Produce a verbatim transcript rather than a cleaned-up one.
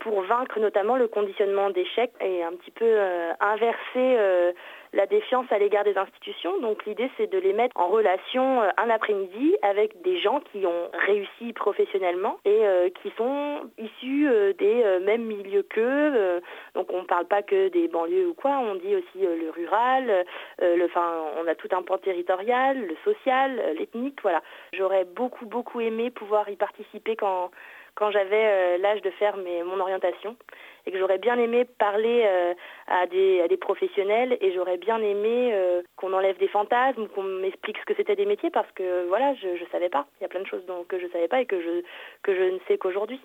pour vaincre notamment le conditionnement d'échec et un petit peu euh, inverser euh, la défiance à l'égard des institutions. Donc l'idée, c'est de les mettre en relation euh, un après-midi avec des gens qui ont réussi professionnellement et euh, qui sont issus euh, des euh, mêmes milieux qu'eux. Euh, donc on ne parle pas que des banlieues ou quoi, on dit aussi euh, le rural, euh, le, enfin, on a tout un pan territorial, le social, euh, l'ethnique, voilà. J'aurais beaucoup, beaucoup aimé pouvoir y participer quand, quand j'avais euh, l'âge de faire mes, mon orientation et que j'aurais bien aimé parler euh, à, des, à des professionnels et j'aurais bien aimé euh, qu'on enlève des fantasmes, qu'on m'explique ce que c'était des métiers parce que voilà, je ne savais pas. Il y a plein de choses dont, que je ne savais pas et que je, que je ne sais qu'aujourd'hui.